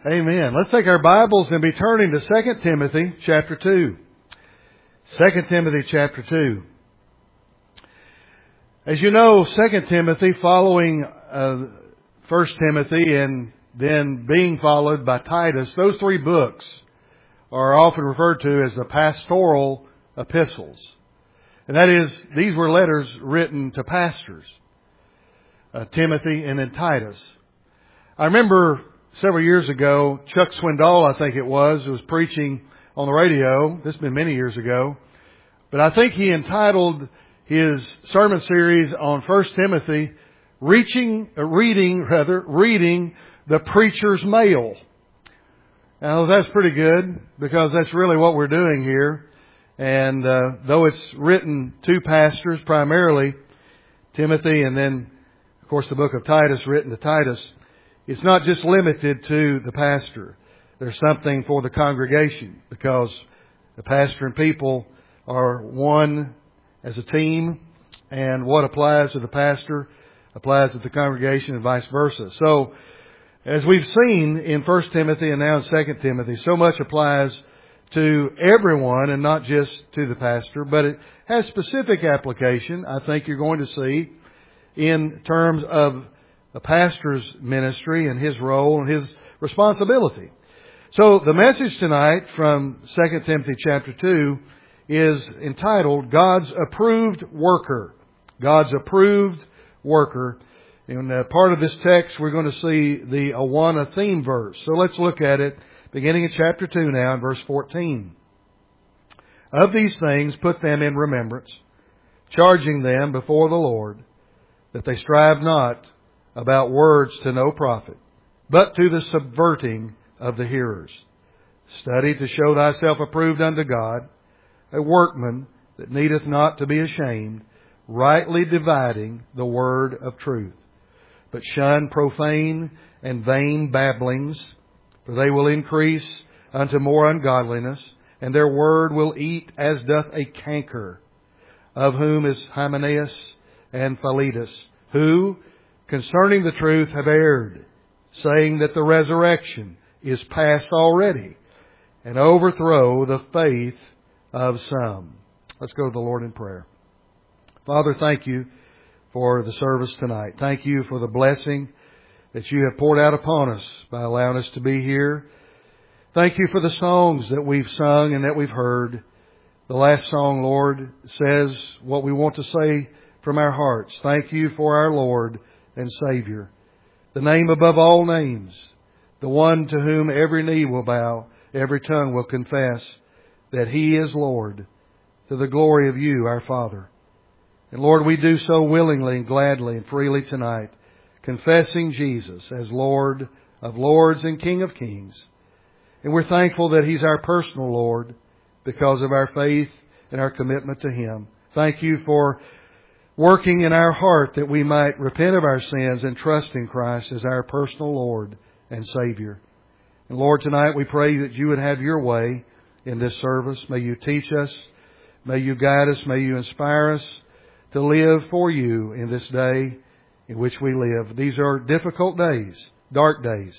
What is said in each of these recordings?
Amen. Let's take our Bibles and be turning to 2 Timothy chapter 2. 2 Timothy chapter 2. As you know, 2 Timothy, following 1 Timothy and then being followed by Titus, those three books are often referred to as the pastoral epistles. And that is, these were letters written to pastors, Timothy and then Titus. I remember several years ago, Chuck Swindoll, I think it was preaching on the radio. This has been many years ago. But I think he entitled his sermon series on 1 Timothy, reading the preacher's mail. Now that's pretty good because that's really what we're doing here. And though it's written to pastors primarily, Timothy, and then of course the book of Titus written to Titus, it's not just limited to the pastor. There's something for the congregation because the pastor and people are one as a team, and what applies to the pastor applies to the congregation and vice versa. So, as we've seen in 1 Timothy and now in 2 Timothy, so much applies to everyone and not just to the pastor, but it has specific application, I think you're going to see, in terms of the pastor's ministry and his role and his responsibility. So the message tonight from 2 Timothy chapter 2 is entitled God's Approved Worker. God's Approved Worker. In part of this text we're going to see the Awana theme verse. So let's look at it beginning in chapter 2 now in verse 14. Of these things put them in remembrance, charging them before the Lord, that they strive not about words to no profit, but to the subverting of the hearers. Study to show thyself approved unto God, a workman that needeth not to be ashamed, rightly dividing the word of truth. But shun profane and vain babblings, for they will increase unto more ungodliness, and their word will eat as doth a canker, of whom is Hymenaeus and Philetus, who concerning the truth have erred, saying that the resurrection is past already, and overthrow the faith of some. Let's go to the Lord in prayer. Father, thank you for the service tonight. Thank you for the blessing that you have poured out upon us by allowing us to be here. Thank you for the songs that we've sung and that we've heard. The last song, Lord, says what we want to say from our hearts. Thank you for our Lord and Savior, the name above all names, the one to whom every knee will bow, every tongue will confess that He is Lord, to the glory of you, our Father. And Lord, we do so willingly and gladly and freely tonight, confessing Jesus as Lord of lords and King of kings. And we're thankful that He's our personal Lord because of our faith and our commitment to Him. Thank you for working in our heart that we might repent of our sins and trust in Christ as our personal Lord and Savior. And Lord, tonight we pray that you would have your way in this service. May you teach us. May you guide us. May you inspire us to live for you in this day in which we live. These are difficult days, dark days.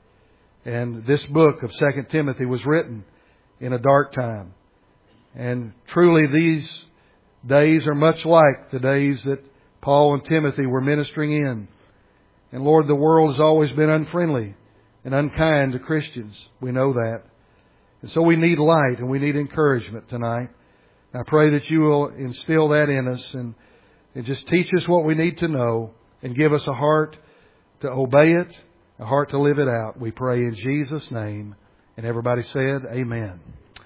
And this book of 2 Timothy was written in a dark time. And truly these days are much like the days that Paul and Timothy were ministering in. And Lord, the world has always been unfriendly and unkind to Christians. We know that. And so we need light and we need encouragement tonight. I pray that you will instill that in us and just teach us what we need to know and give us a heart to obey it, a heart to live it out. We pray in Jesus' name. And everybody said, Amen.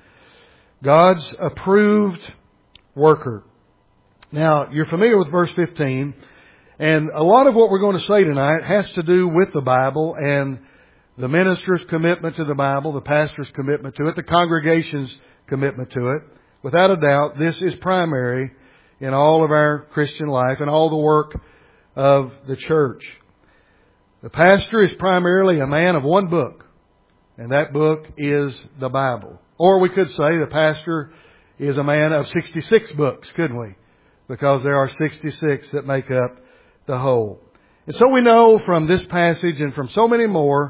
God's approved worker. Now, you're familiar with verse 15, and a lot of what we're going to say tonight has to do with the Bible and the minister's commitment to the Bible, the pastor's commitment to it, the congregation's commitment to it. Without a doubt, this is primary in all of our Christian life and all the work of the church. The pastor is primarily a man of one book, and that book is the Bible. Or we could say the pastor is a man of 66 books, couldn't we? Because there are 66 that make up the whole. And so we know from this passage and from so many more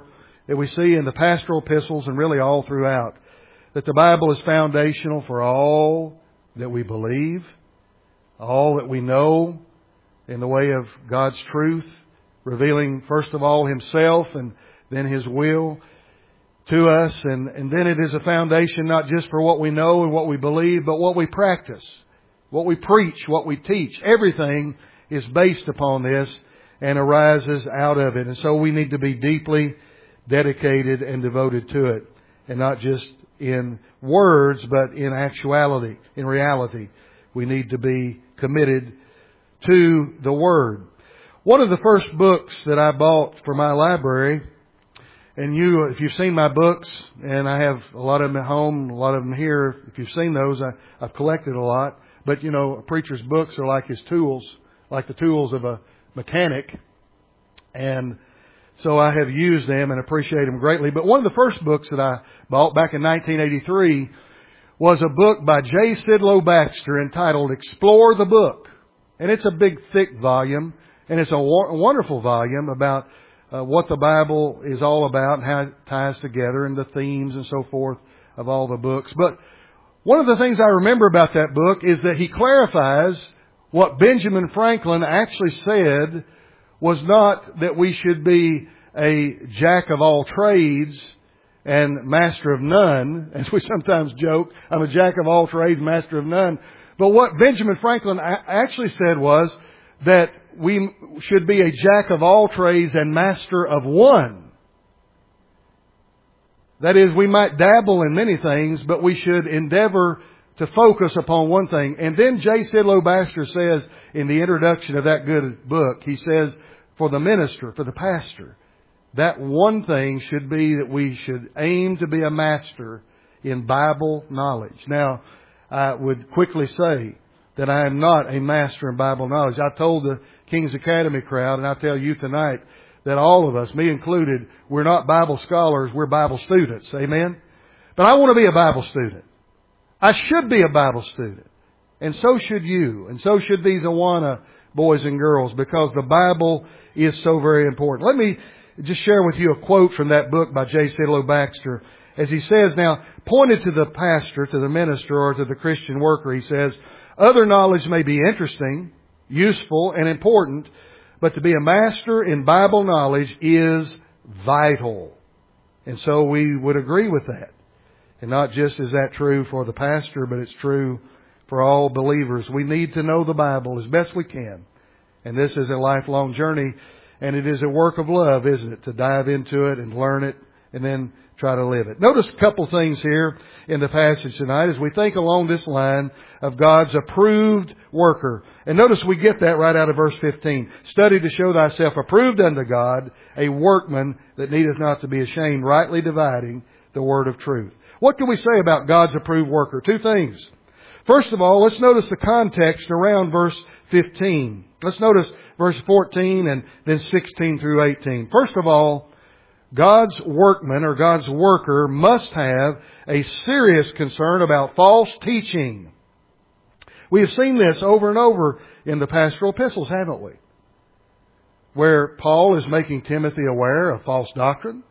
that we see in the pastoral epistles and really all throughout, that the Bible is foundational for all that we believe, all that we know in the way of God's truth, revealing first of all Himself and then His will to us. And then it is a foundation not just for what we know and what we believe, but what we practice, what we preach, what we teach. Everything is based upon this and arises out of it. And so we need to be deeply dedicated and devoted to it. And not just in words, but in actuality, in reality. We need to be committed to the Word. One of the first books that I bought for my library, and if you've seen my books, and I have a lot of them at home, a lot of them here, if you've seen those, I've collected a lot. But a preacher's books are like his tools, like the tools of a mechanic. And so I have used them and appreciate them greatly. But one of the first books that I bought back in 1983 was a book by J. Sidlow Baxter entitled Explore the Book. And it's a big, thick volume. And it's a wonderful volume about what the Bible is all about and how it ties together and the themes and so forth of all the books. But one of the things I remember about that book is that he clarifies what Benjamin Franklin actually said was not that we should be a jack of all trades and master of none, as we sometimes joke, I'm a jack of all trades, master of none. But what Benjamin Franklin actually said was that we should be a jack of all trades and master of one. That is, we might dabble in many things, but we should endeavor to focus upon one thing. And then J. Sidlow Baxter says in the introduction of that good book, he says, for the minister, for the pastor, that one thing should be that we should aim to be a master in Bible knowledge. Now, I would quickly say that I am not a master in Bible knowledge. I told the King's Academy crowd, and I tell you tonight, that all of us, me included, we're not Bible scholars, we're Bible students. Amen? But I want to be a Bible student. I should be a Bible student. And so should you. And so should these Awana boys and girls, because the Bible is so very important. Let me just share with you a quote from that book by J. Sidlow Baxter. As he says now, pointed to the pastor, to the minister, or to the Christian worker, he says, other knowledge may be interesting, useful, and important, but to be a master in Bible knowledge is vital. And so we would agree with that. And not just is that true for the pastor, but it's true for all believers. We need to know the Bible as best we can. And this is a lifelong journey. And it is a work of love, isn't it? To dive into it and learn it and then try to live it. Notice a couple things here in the passage tonight as we think along this line of God's approved worker. And notice we get that right out of verse 15. Study to show thyself approved unto God, a workman that needeth not to be ashamed, rightly dividing the word of truth. What can we say about God's approved worker? Two things. First of all, let's notice the context around verse 15. Let's notice verse 14 and then 16 through 18. First of all, God's workman or God's worker must have a serious concern about false teaching. We have seen this over and over in the pastoral epistles, haven't we? Where Paul is making Timothy aware of false doctrine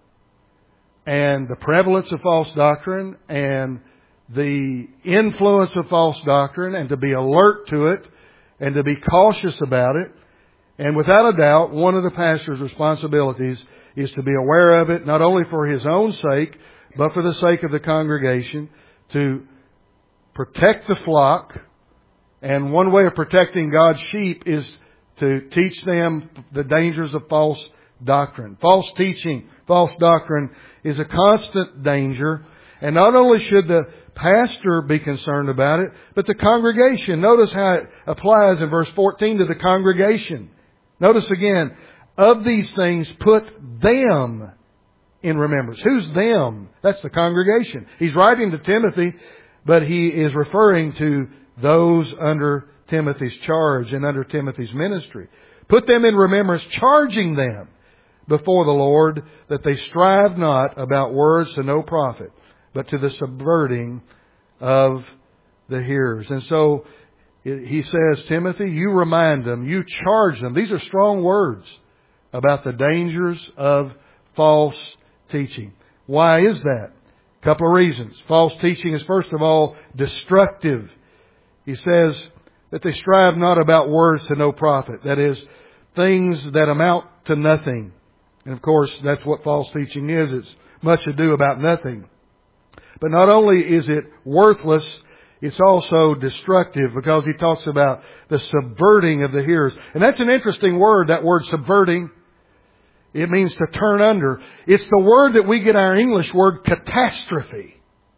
and the prevalence of false doctrine and the influence of false doctrine, and to be alert to it and to be cautious about it. And without a doubt, one of the pastor's responsibilities is to be aware of it, not only for his own sake, but for the sake of the congregation, to protect the flock. And one way of protecting God's sheep is to teach them the dangers of false doctrine. False teaching, false doctrine is a constant danger. And not only should the pastor be concerned about it, but the congregation. Notice how it applies in verse 14 to the congregation. Notice again, of these things put them in remembrance. Who's them? That's the congregation. He's writing to Timothy, but he is referring to those under Timothy's charge and under Timothy's ministry. Put them in remembrance, charging them before the Lord that they strive not about words to no profit, but to the subverting of the hearers. And so he says, Timothy, you remind them, you charge them. These are strong words about the dangers of false teaching. Why is that? A couple of reasons. False teaching is, first of all, destructive. He says that they strive not about words to no profit. That is, things that amount to nothing. And of course, that's what false teaching is. It's much ado about nothing. But not only is it worthless, it's also destructive, because he talks about the subverting of the hearers. And that's an interesting word, that word subverting. It means to turn under. It's the word that we get our English word catastrophe.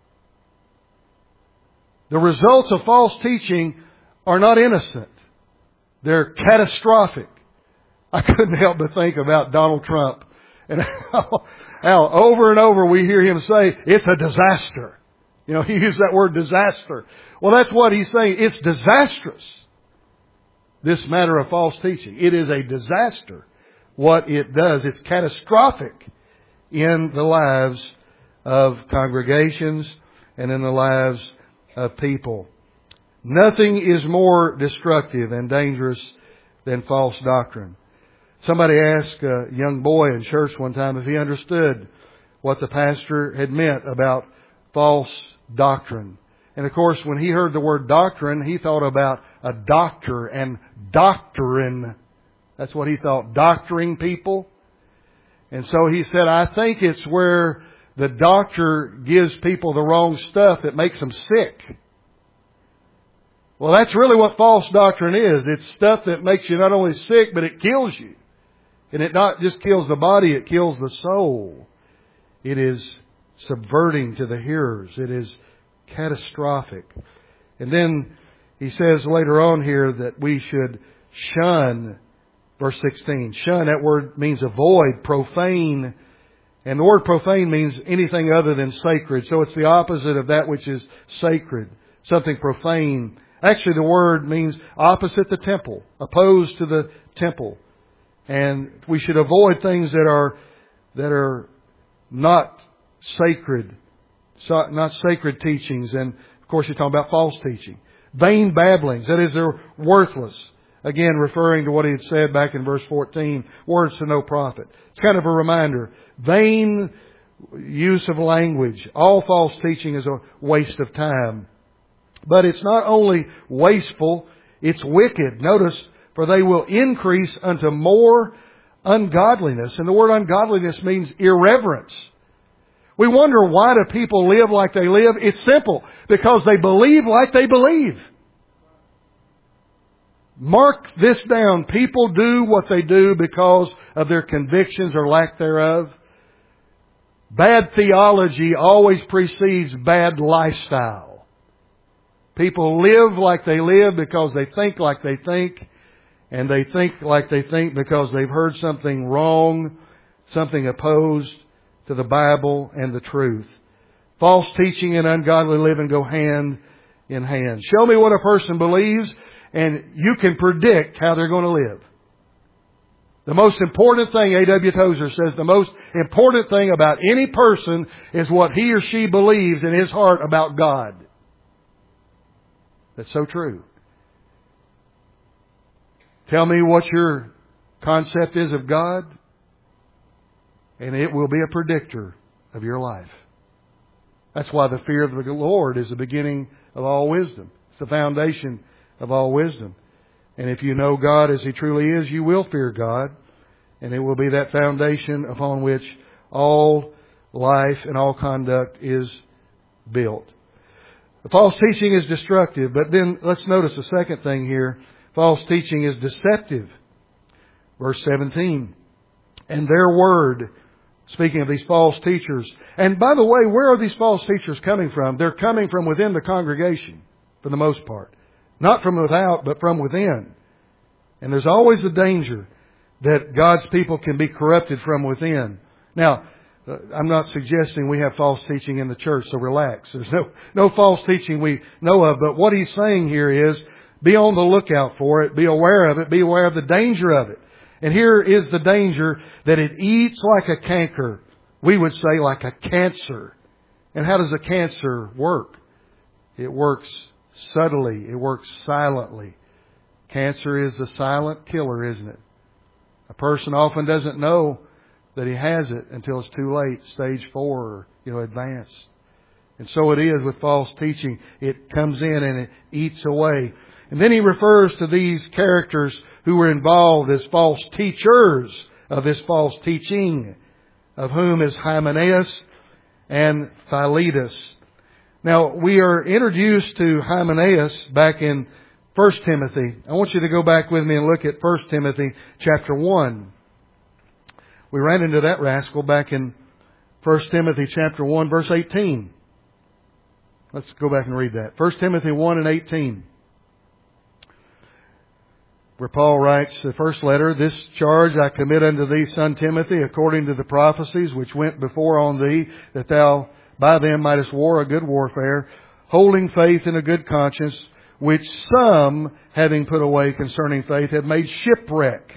The results of false teaching are not innocent. They're catastrophic. I couldn't help but think about Donald Trump and how over and over we hear him say, it's a disaster. You know, he used that word disaster. Well, that's what he's saying. It's disastrous, this matter of false teaching. It is a disaster what it does. It's catastrophic in the lives of congregations and in the lives of people. Nothing is more destructive and dangerous than false doctrine. Somebody asked a young boy in church one time if he understood what the pastor had meant about false doctrine. And of course, when he heard the word doctrine, he thought about a doctor and doctrine. That's what he thought, doctoring people. And so he said, I think it's where the doctor gives people the wrong stuff that makes them sick. Well, that's really what false doctrine is. It's stuff that makes you not only sick, but it kills you. And it not just kills the body, it kills the soul. It is subverting to the hearers. It is catastrophic. And then he says later on here that we should shun, verse 16. Shun, that word means avoid, profane. And the word profane means anything other than sacred. So it's the opposite of that which is sacred. Something profane. Actually, the word means opposite the temple, opposed to the temple. And we should avoid things that are not sacred, not sacred teachings. And of course, you're talking about false teaching. Vain babblings, that is, they're worthless. Again, referring to what he had said back in verse 14, words to no profit. It's kind of a reminder. Vain use of language. All false teaching is a waste of time. But it's not only wasteful, it's wicked. Notice, for they will increase unto more ungodliness. And the word ungodliness means irreverence. We wonder, why do people live like they live? It's simple. Because they believe like they believe. Mark this down. People do what they do because of their convictions or lack thereof. Bad theology always precedes bad lifestyle. People live like they live because they think like they think. And they think like they think because they've heard something wrong, something opposed to the Bible and the truth. False teaching and ungodly living go hand in hand. Show me what a person believes, and you can predict how they're going to live. The most important thing, A.W. Tozer says, the most important thing about any person is what he or she believes in his heart about God. That's so true. Tell me what your concept is of God, and it will be a predictor of your life. That's why the fear of the Lord is the beginning of all wisdom. It's the foundation of all wisdom. And if you know God as He truly is, you will fear God. And it will be that foundation upon which all life and all conduct is built. The false teaching is destructive. But then let's notice the second thing here. False teaching is deceptive. Verse 17. And their word, speaking of these false teachers. And by the way, where are these false teachers coming from? They're coming from within the congregation, for the most part. Not from without, but from within. And there's always the danger that God's people can be corrupted from within. Now, I'm not suggesting we have false teaching in the church, so relax. There's no false teaching we know of. But what he's saying here is, be on the lookout for it. Be aware of it. Be aware of the danger of it. And here is the danger, that it eats like a canker. We would say like a cancer. And how does a cancer work? It works subtly. It works silently. Cancer is a silent killer, isn't it? A person often doesn't know that he has it until it's too late, stage 4, or, advanced. And so it is with false teaching. It comes in and it eats away. And then he refers to these characters who were involved as false teachers of this false teaching, of whom is Hymenaeus and Philetus. Now, we are introduced to Hymenaeus back in 1 Timothy. I want you to go back with me and look at 1 Timothy chapter 1. We ran into that rascal back in 1 Timothy chapter 1, verse 18. Let's go back and read that. 1 Timothy 1 and 18. Where Paul writes the first letter, "This charge I commit unto thee, son Timothy, according to the prophecies which went before on thee, that thou by them mightest war a good warfare, holding faith in a good conscience, which some, having put away concerning faith, have made shipwreck."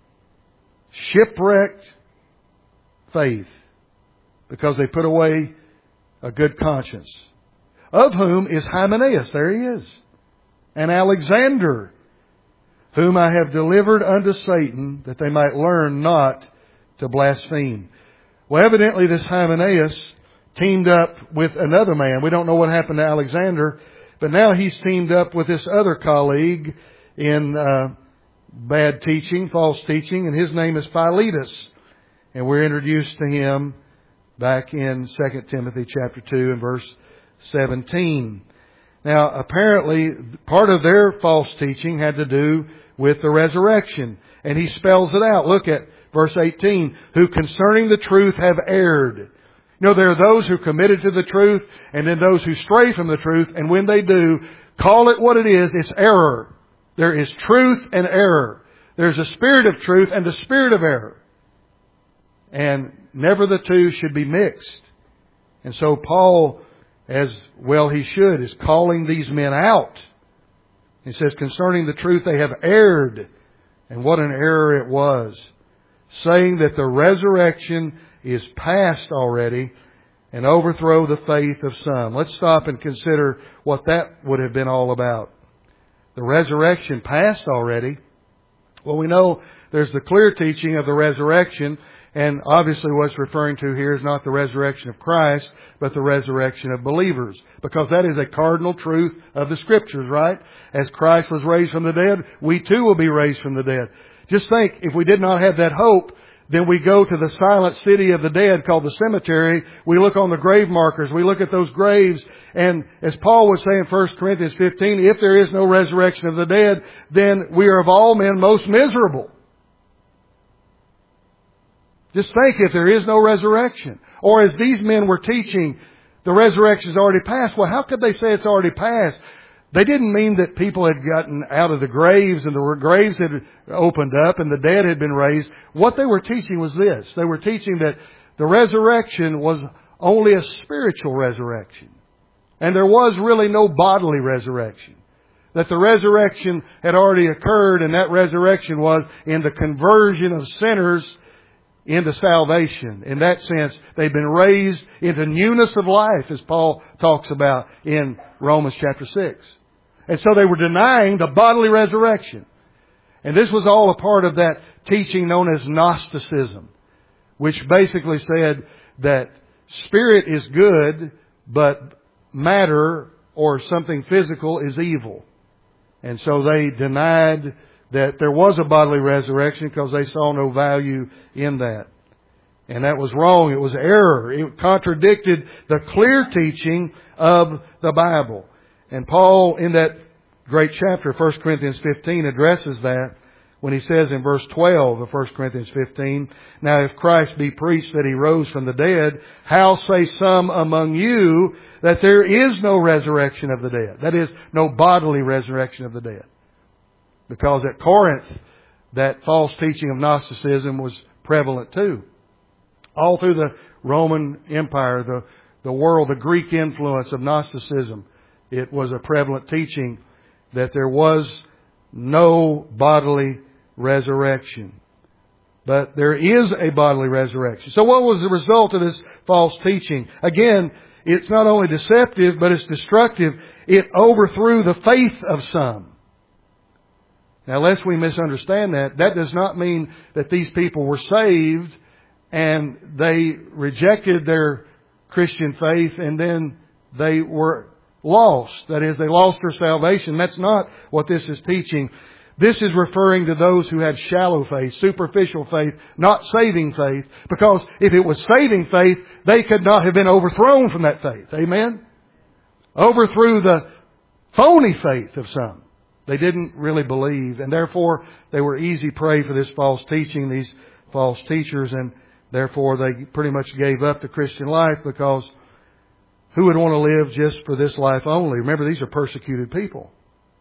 Shipwrecked faith, because they put away a good conscience. Of whom is Hymenaeus, there he is, and Alexander, whom I have delivered unto Satan, that they might learn not to blaspheme. Well, evidently this Hymenaeus teamed up with another man. We don't know what happened to Alexander, but now he's teamed up with this other colleague in bad teaching, false teaching, and his name is Philetus. And we're introduced to him back in 2 Timothy chapter 2 and verse 17. Now, apparently, part of their false teaching had to do with the resurrection. And he spells it out. Look at verse 18. "Who concerning the truth have erred." There are those who committed to the truth, and then those who stray from the truth. And when they do, call it what it is. It's error. There is truth and error. There's a spirit of truth and the spirit of error. And never the two should be mixed. And so Paul, as well he should, is calling these men out. He says, concerning the truth they have erred. And what an error it was. Saying that the resurrection is past already, and overthrow the faith of some. Let's stop and consider what that would have been all about. The resurrection past already. Well, we know there's the clear teaching of the resurrection, and obviously what's referring to here is not the resurrection of Christ, but the resurrection of believers. Because that is a cardinal truth of the Scriptures, right? As Christ was raised from the dead, we too will be raised from the dead. Just think, if we did not have that hope, then we go to the silent city of the dead called the cemetery. We look on the grave markers. We look at those graves. And as Paul would say in 1 Corinthians 15, if there is no resurrection of the dead, then we are of all men most miserable. Just think, if there is no resurrection. Or as these men were teaching, the resurrection is already past. Well, how could they say it's already past? They didn't mean that people had gotten out of the graves and the graves had opened up and the dead had been raised. What they were teaching was this. They were teaching that the resurrection was only a spiritual resurrection. And there was really no bodily resurrection. That the resurrection had already occurred, and that resurrection was in the conversion of sinners into salvation. In that sense, they've been raised into newness of life, as Paul talks about in Romans chapter 6. And so they were denying the bodily resurrection. And this was all a part of that teaching known as Gnosticism, which basically said that spirit is good, but matter or something physical is evil. And so they denied that there was a bodily resurrection because they saw no value in that. And that was wrong. It was error. It contradicted the clear teaching of the Bible. And Paul, in that great chapter, 1 Corinthians 15, addresses that when he says in verse 12 of 1 Corinthians 15, "Now if Christ be preached that He rose from the dead, how say some among you that there is no resurrection of the dead?" That is, no bodily resurrection of the dead. Because at Corinth, that false teaching of Gnosticism was prevalent too. All through the Roman Empire, the world, the Greek influence of Gnosticism, it was a prevalent teaching that there was no bodily resurrection. But there is a bodily resurrection. So what was the result of this false teaching? Again, it's not only deceptive, but it's destructive. It overthrew the faith of some. Now, lest we misunderstand that, that does not mean that these people were saved and they rejected their Christian faith, and then they were lost. That is, they lost their salvation. That's not what this is teaching. This is referring to those who had shallow faith, superficial faith, not saving faith. Because if it was saving faith, they could not have been overthrown from that faith. Amen? Overthrew the phony faith of some. They didn't really believe, and therefore they were easy prey for this false teaching, these false teachers, and therefore they pretty much gave up the Christian life, because who would want to live just for this life only? Remember, these are persecuted people.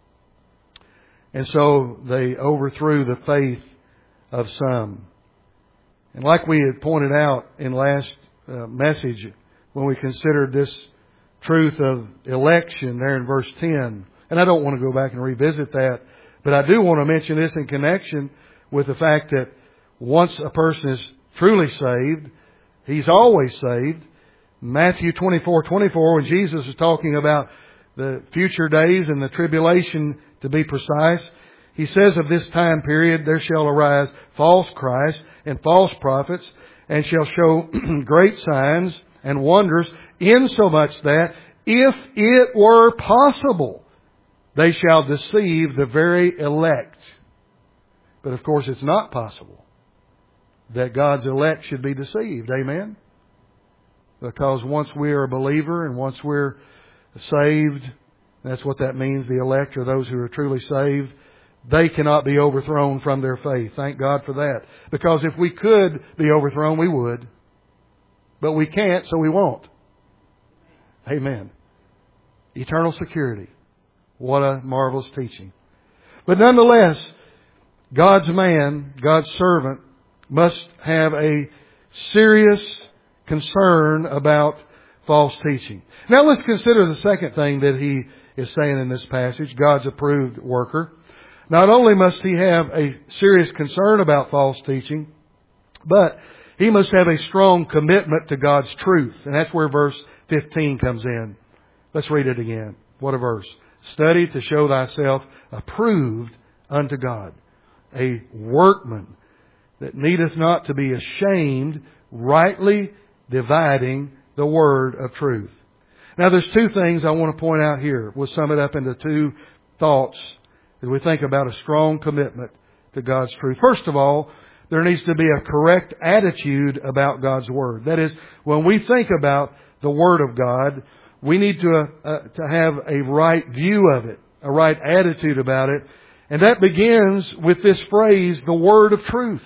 And so they overthrew the faith of some. And like we had pointed out in last message, when we considered this truth of election there in verse 10, and I don't want to go back and revisit that, but I do want to mention this in connection with the fact that once a person is truly saved, he's always saved. Matthew 24:24, when Jesus is talking about the future days and the tribulation, to be precise, He says of this time period, there shall arise false Christs and false prophets, and shall show great signs and wonders, insomuch that, if it were possible, they shall deceive the very elect. But of course it's not possible that God's elect should be deceived. Amen? Because once we are a believer and once we're saved, that's what that means. The elect are those who are truly saved. They cannot be overthrown from their faith. Thank God for that. Because if we could be overthrown, we would. But we can't, so we won't. Amen. Eternal security. What a marvelous teaching. But nonetheless, God's man, God's servant, must have a serious concern about false teaching. Now let's consider the second thing that he is saying in this passage, God's approved worker. Not only must he have a serious concern about false teaching, but he must have a strong commitment to God's truth. And that's where verse 15 comes in. Let's read it again. What a verse. Study to show thyself approved unto God, a workman that needeth not to be ashamed, rightly dividing the word of truth. Now there's two things I want to point out here. We'll sum it up into two thoughts as we think about a strong commitment to God's truth. First of all, there needs to be a correct attitude about God's Word. That is, when we think about the Word of God, we need to have a right view of it, a right attitude about it. And that begins with this phrase, the Word of truth.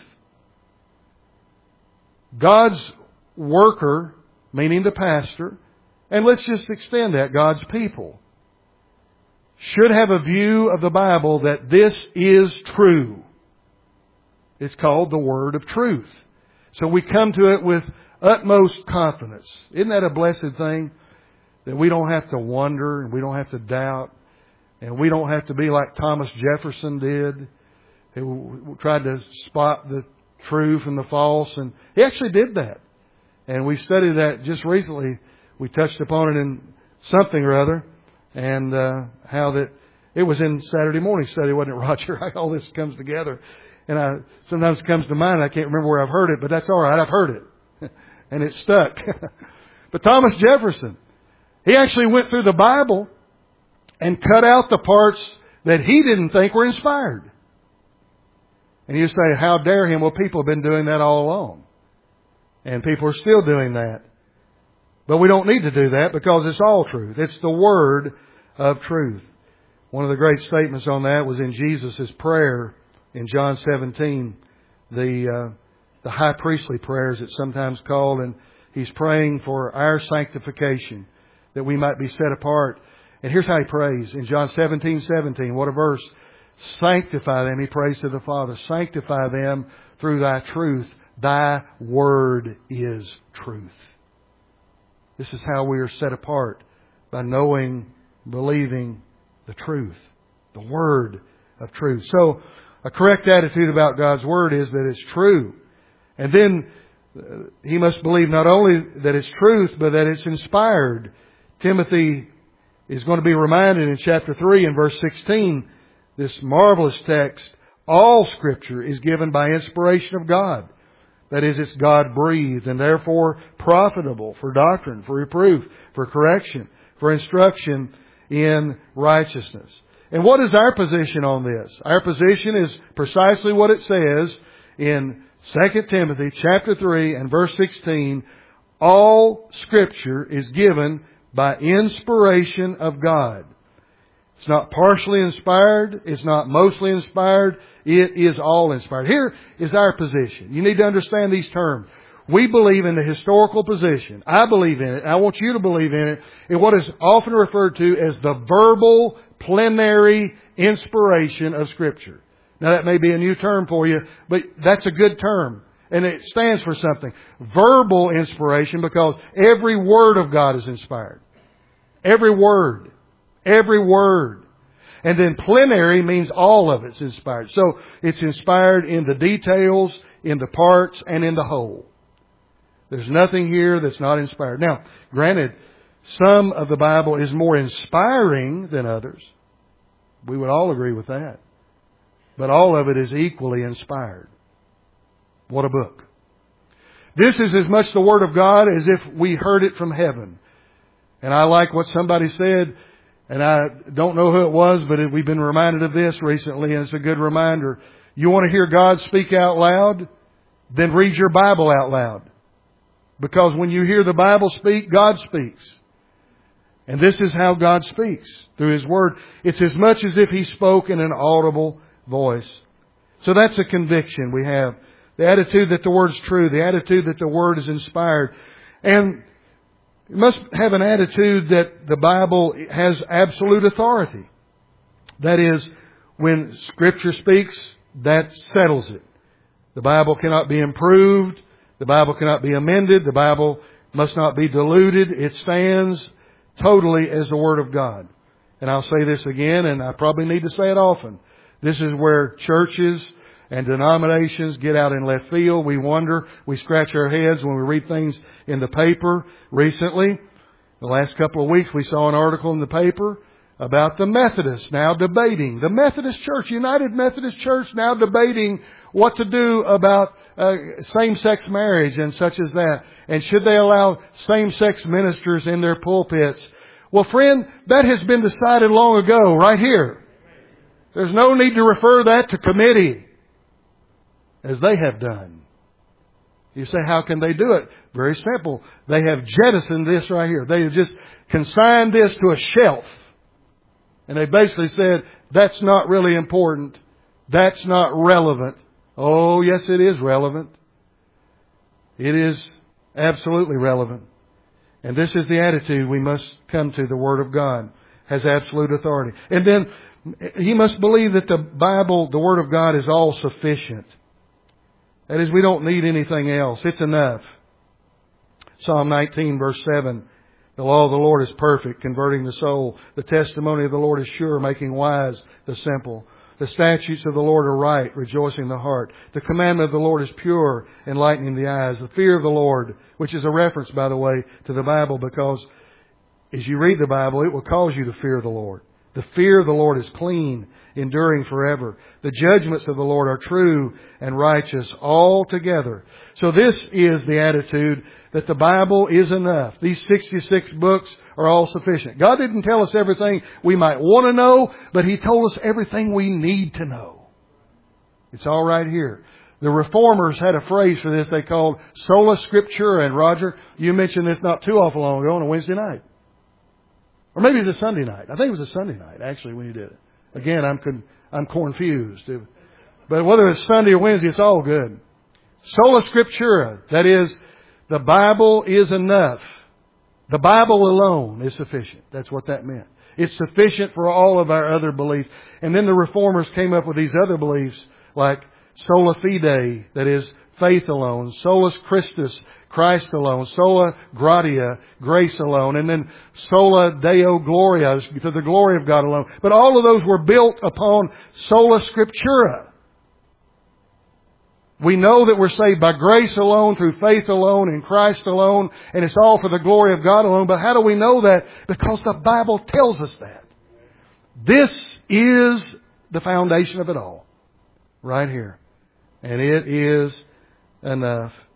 God's worker, meaning the pastor, and let's just extend that, God's people, should have a view of the Bible that this is true. It's called the Word of truth. So we come to it with utmost confidence. Isn't that a blessed thing? That we don't have to wonder and we don't have to doubt and we don't have to be like Thomas Jefferson did, who tried to spot the true from the false, and he actually did that. And we studied that just recently. We touched upon it in something or other, and how that it was in Saturday morning study, wasn't it, Roger? How all this comes together. And sometimes it comes to mind, I can't remember where I've heard it, but that's all right. I've heard it. And it stuck. But Thomas Jefferson, he actually went through the Bible and cut out the parts that he didn't think were inspired. And you say, how dare him? Well, people have been doing that all along. And people are still doing that. But we don't need to do that because it's all truth. It's the Word of truth. One of the great statements on that was in Jesus' prayer in John 17, the high priestly prayer as it's sometimes called. And he's praying for our sanctification, that we might be set apart. And here's how he prays in John 17:17. What a verse. Sanctify them, he prays to the Father. Sanctify them through thy truth. Thy word is truth. This is how we are set apart, by knowing, believing the truth, the word of truth. So a correct attitude about God's Word is that it's true. And then he must believe not only that it's truth, but that it's inspired. Timothy is going to be reminded in chapter 3 and verse 16, this marvelous text, all Scripture is given by inspiration of God. That is, it's God-breathed and therefore profitable for doctrine, for reproof, for correction, for instruction in righteousness. And what is our position on this? Our position is precisely what it says in 2 Timothy chapter 3 and verse 16. All Scripture is given by inspiration of God. It's not partially inspired. It's not mostly inspired. It is all inspired. Here is our position. You need to understand these terms. We believe in the historical position. I believe in it. I want you to believe in it. In what is often referred to as the verbal plenary inspiration of Scripture. Now that may be a new term for you, but that's a good term. And it stands for something. Verbal inspiration, because every word of God is inspired. Every word. Every word. And then plenary means all of it's inspired. So it's inspired in the details, in the parts, and in the whole. There's nothing here that's not inspired. Now, granted, some of the Bible is more inspiring than others. We would all agree with that. But all of it is equally inspired. What a book. This is as much the Word of God as if we heard it from heaven. And I like what somebody said, and I don't know who it was, but we've been reminded of this recently, and it's a good reminder. You want to hear God speak out loud? Then read your Bible out loud. Because when you hear the Bible speak, God speaks. And this is how God speaks, through His Word. It's as much as if He spoke in an audible voice. So that's a conviction we have. The attitude that the Word's true. The attitude that the Word is inspired. And you must have an attitude that the Bible has absolute authority. That is, when Scripture speaks, that settles it. The Bible cannot be improved. The Bible cannot be amended. The Bible must not be diluted. It stands totally as the Word of God. And I'll say this again, and I probably need to say it often. This is where churches and denominations get out in left field. We wonder, we scratch our heads when we read things in the paper. Recently, the last couple of weeks, we saw an article in the paper about the Methodists now debating. The Methodist Church, United Methodist Church, now debating what to do about same-sex marriage and such as that. And should they allow same-sex ministers in their pulpits? Well, friend, that has been decided long ago, right here. There's no need to refer that to committee, as they have done. You say, how can they do it? Very simple. They have jettisoned this right here. They have just consigned this to a shelf. And they basically said, that's not really important. That's not relevant. Oh, yes, it is relevant. It is absolutely relevant. And this is the attitude we must come to. The Word of God has absolute authority. And then he must believe that the Bible, the Word of God, is all sufficient. That is, we don't need anything else. It's enough. Psalm 19, verse 7. The law of the Lord is perfect, converting the soul. The testimony of the Lord is sure, making wise the simple. The statutes of the Lord are right, rejoicing the heart. The commandment of the Lord is pure, enlightening the eyes. The fear of the Lord, which is a reference, by the way, to the Bible, because as you read the Bible, it will cause you to fear the Lord. The fear of the Lord is clean, enduring forever. The judgments of the Lord are true and righteous altogether. So this is the attitude that the Bible is enough. These 66 books are all sufficient. God didn't tell us everything we might want to know, but He told us everything we need to know. It's all right here. The Reformers had a phrase for this they called sola scriptura. And Roger, you mentioned this not too awful long ago on a Wednesday night. Or maybe it was a Sunday night. I think it was a Sunday night, actually, when you did it. Again, I'm confused. But whether it's Sunday or Wednesday, it's all good. Sola scriptura. That is, the Bible is enough. The Bible alone is sufficient. That's what that meant. It's sufficient for all of our other beliefs. And then the Reformers came up with these other beliefs like sola fide, that is, faith alone. Solus Christus, Christ alone. Sola gratia, grace alone. And then sola deo gloria, to the glory of God alone. But all of those were built upon sola scriptura. We know that we're saved by grace alone, through faith alone, in Christ alone, and it's all for the glory of God alone. But how do we know that? Because the Bible tells us that. This is the foundation of it all. Right here. And it is enough.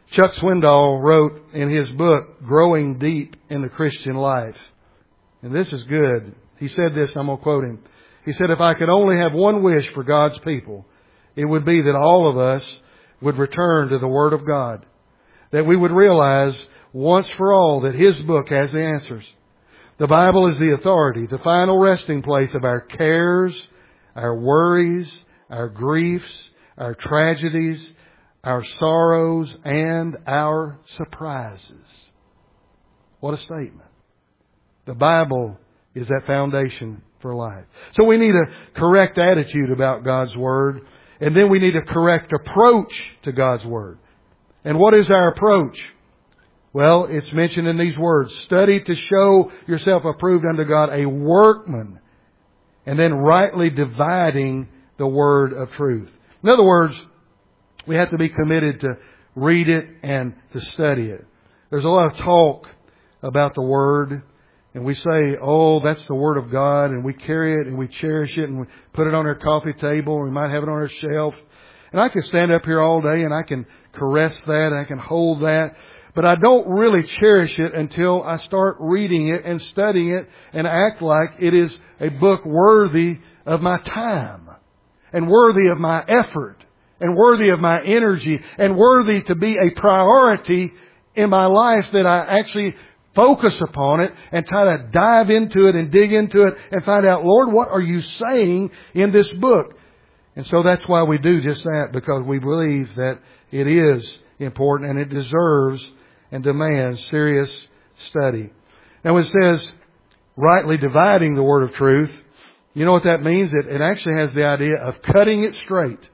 Chuck Swindoll wrote in his book, Growing Deep in the Christian Life, and this is good. He said this, I'm going to quote him. He said, if I could only have one wish for God's people, it would be that all of us would return to the Word of God. That we would realize once for all that His book has the answers. The Bible is the authority, the final resting place of our cares, our worries, our griefs, our tragedies, our sorrows, and our surprises. What a statement. The Bible is that foundation for life. So we need a correct attitude about God's Word, and then we need a correct approach to God's Word. And what is our approach? Well, it's mentioned in these words. Study to show yourself approved unto God, a workman, and then rightly dividing the word of truth. In other words, we have to be committed to read it and to study it. There's a lot of talk about the Word, and we say, oh, that's the Word of God, and we carry it and we cherish it and we put it on our coffee table and we might have it on our shelf. And I can stand up here all day and I can caress that and I can hold that, but I don't really cherish it until I start reading it and studying it and act like it is a book worthy of my time and worthy of my effort and worthy of my energy and worthy to be a priority in my life, that I actually focus upon it and try to dive into it and dig into it and find out, Lord, what are you saying in this book? And so that's why we do just that, because we believe that it is important and it deserves and demands serious study. Now when it says rightly dividing the word of truth, you know what that means? It actually has the idea of cutting it straight.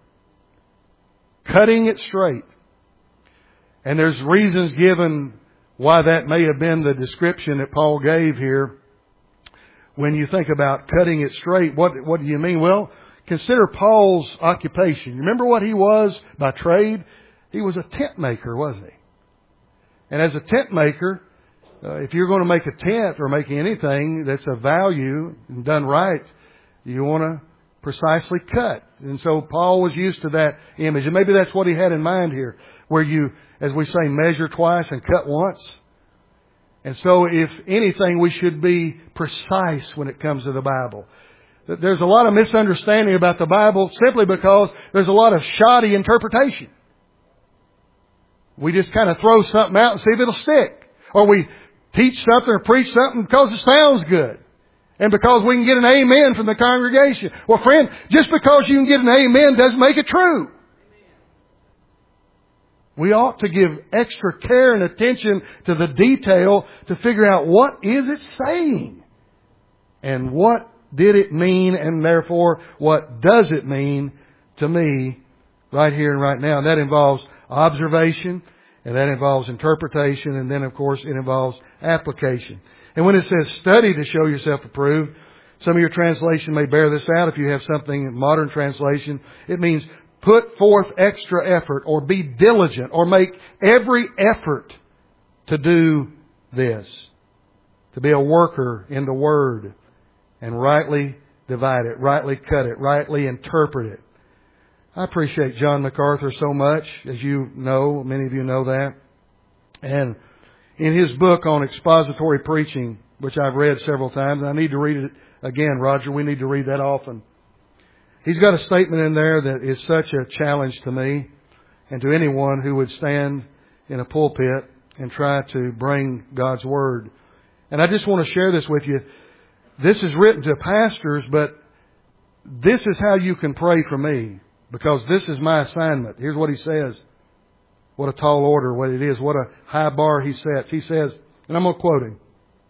Cutting it straight. And there's reasons given why that may have been the description that Paul gave here. When you think about cutting it straight, what do you mean? Well, consider Paul's occupation. Remember what he was by trade? He was a tent maker, wasn't he? And as a tent maker, if you're going to make a tent or make anything that's of value and done right, you want to precisely cut. And so Paul was used to that image. And maybe that's what he had in mind here, where you, as we say, measure twice and cut once. And so if anything, we should be precise when it comes to the Bible. There's a lot of misunderstanding about the Bible simply because there's a lot of shoddy interpretation. We just kind of throw something out and see if it'll stick. Or we teach something or preach something because it sounds good. And because we can get an amen from the congregation. Well, friend, just because you can get an amen doesn't make it true. We ought to give extra care and attention to the detail to figure out what is it saying. And what did it mean, and therefore what does it mean to me right here and right now. And that involves observation, and that involves interpretation, and then of course it involves application. And when it says study to show yourself approved, some of your translation may bear this out. If you have something in modern translation, it means put forth extra effort, or be diligent, or make every effort to do this. To be a worker in the Word and rightly divide it, rightly cut it, rightly interpret it. I appreciate John MacArthur so much, as you know, many of you know that. And in his book on expository preaching, which I've read several times, and I need to read it again, Roger, we need to read that often. He's got a statement in there that is such a challenge to me and to anyone who would stand in a pulpit and try to bring God's Word. And I just want to share this with you. This is written to pastors, but this is how you can pray for me, because this is my assignment. Here's what he says. What a tall order, what it is. What a high bar he sets. He says, and I'm going to quote him,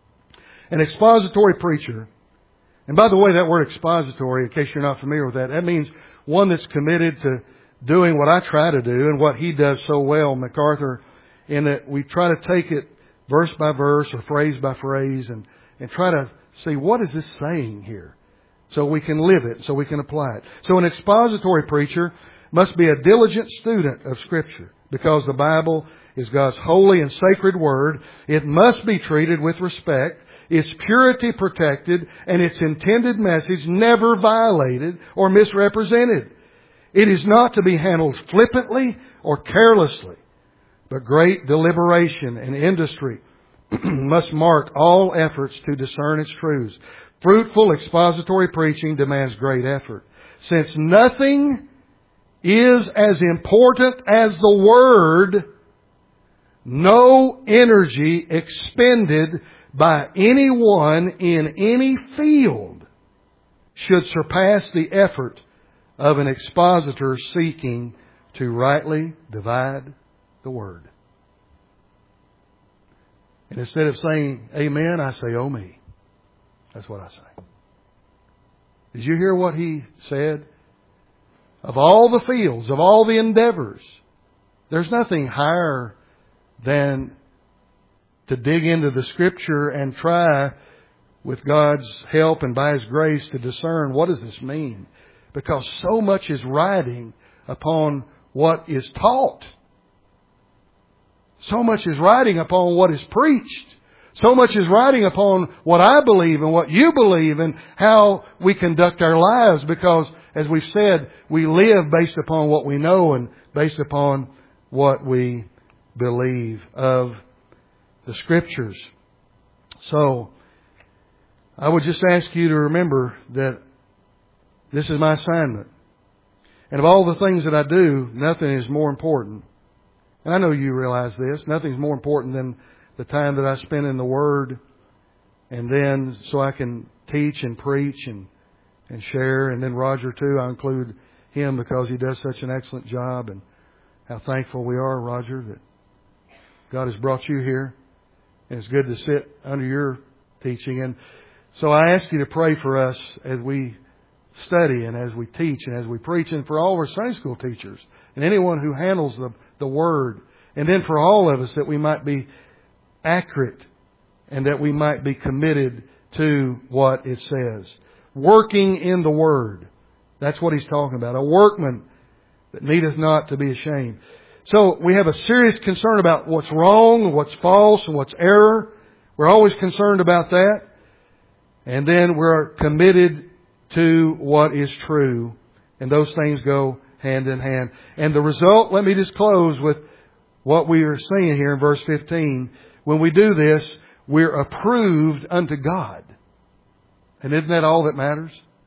an expository preacher. And by the way, that word expository, in case you're not familiar with that, that means one that's committed to doing what I try to do and what he does so well, MacArthur, in that we try to take it verse by verse or phrase by phrase and try to see what is this saying here, so we can live it, so we can apply it. So an expository preacher must be a diligent student of Scripture, because the Bible is God's holy and sacred Word. It must be treated with respect, its purity protected, and its intended message never violated or misrepresented. It is not to be handled flippantly or carelessly. but great deliberation and industry must mark all efforts to discern its truths. Fruitful expository preaching demands great effort. Since nothing is as important as the Word, no energy expended by anyone in any field should surpass the effort of an expositor seeking to rightly divide the Word. And instead of saying amen, I say, oh me. That's what I say. Did you hear what he said? Of all the fields, of all the endeavors, there's nothing higher than to dig into the Scripture and try, with God's help and by His grace, to discern what does this mean. Because so much is riding upon what is taught. So much is riding upon what is preached. So much is riding upon what I believe and what you believe and how we conduct our lives. Because, as we've said, we live based upon what we know and based upon what we believe of the Scriptures. So, I would just ask you to remember that this is my assignment. And of all the things that I do, nothing is more important. And I know you realize this. Nothing's more important than the time that I spend in the Word. And then so I can teach and preach and share. And then Roger too, I include him because he does such an excellent job. And how thankful we are, Roger, that God has brought you here. And it's good to sit under your teaching. And so I ask you to pray for us as we study and as we teach and as we preach, and for all of our Sunday school teachers and anyone who handles the Word, and then for all of us that we might be accurate and that we might be committed to what it says. Working in the Word. That's what he's talking about. A workman that needeth not to be ashamed. So we have a serious concern about what's wrong, what's false, and what's error. We're always concerned about that. And then we're committed to what is true. And those things go hand in hand. And the result, let me just close with what we are seeing here in verse 15. When we do this, we're approved unto God. And isn't that all that matters?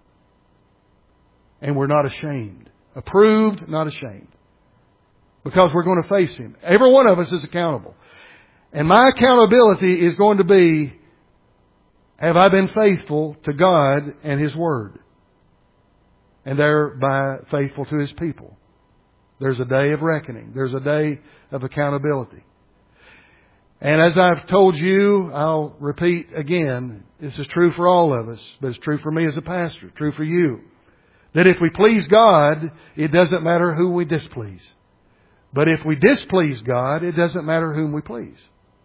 And we're not ashamed. Approved, not ashamed. Because we're going to face Him. Every one of us is accountable. And my accountability is going to be, have I been faithful to God and His Word? And thereby faithful to His people. There's a day of reckoning. There's a day of accountability. And as I've told you, I'll repeat again, this is true for all of us, but it's true for me as a pastor, true for you. That if we please God, it doesn't matter who we displease. But if we displease God, it doesn't matter whom we please.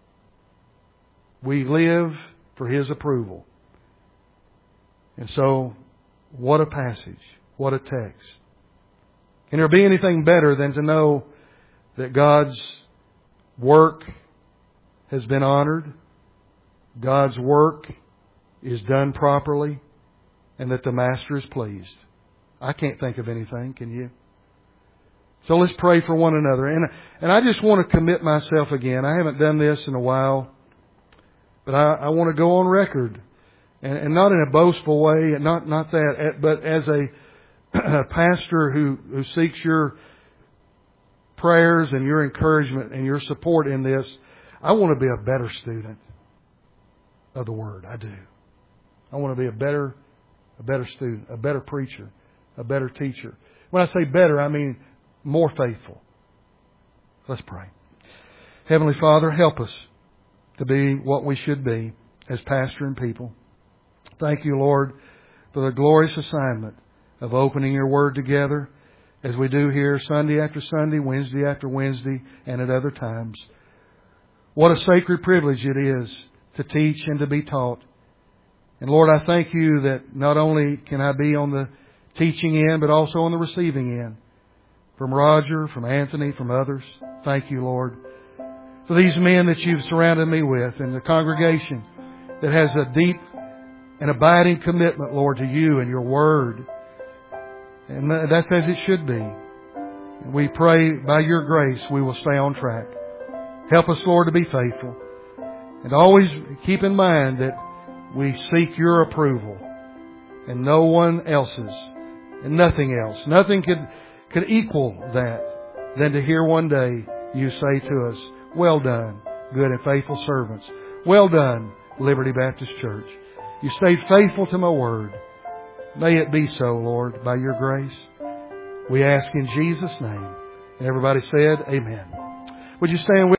We live for His approval. And so, what a passage. What a text. Can there be anything better than to know that God's work has been honored, God's work is done properly, and that the Master is pleased? I can't think of anything, can you? So let's pray for one another. And I just want to commit myself again. I haven't done this in a while, but I want to go on record. And not in a boastful way, and not that, but as a pastor who seeks your prayers and your encouragement and your support in this. I want to be a better student of the Word. I do. I want to be a better student, a better preacher, a better teacher. When I say better, I mean more faithful. Let's pray. Heavenly Father, help us to be what we should be as pastor and people. Thank you, Lord, for the glorious assignment of opening your Word together as we do here Sunday after Sunday, Wednesday after Wednesday, and at other times. What a sacred privilege it is to teach and to be taught. And Lord, I thank you that not only can I be on the teaching end, but also on the receiving end. From Roger, from Anthony, from others. Thank you, Lord, for these men that you've surrounded me with and the congregation that has a deep and abiding commitment, Lord, to you and your Word. And that's as it should be. And we pray by your grace we will stay on track. Help us, Lord, to be faithful. And always keep in mind that we seek Your approval and no one else's and nothing else. Nothing could equal that than to hear one day You say to us, well done, good and faithful servants. Well done, Liberty Baptist Church. You stayed faithful to my word. May it be so, Lord, by Your grace. We ask in Jesus' name. And everybody said, amen. Would you stand with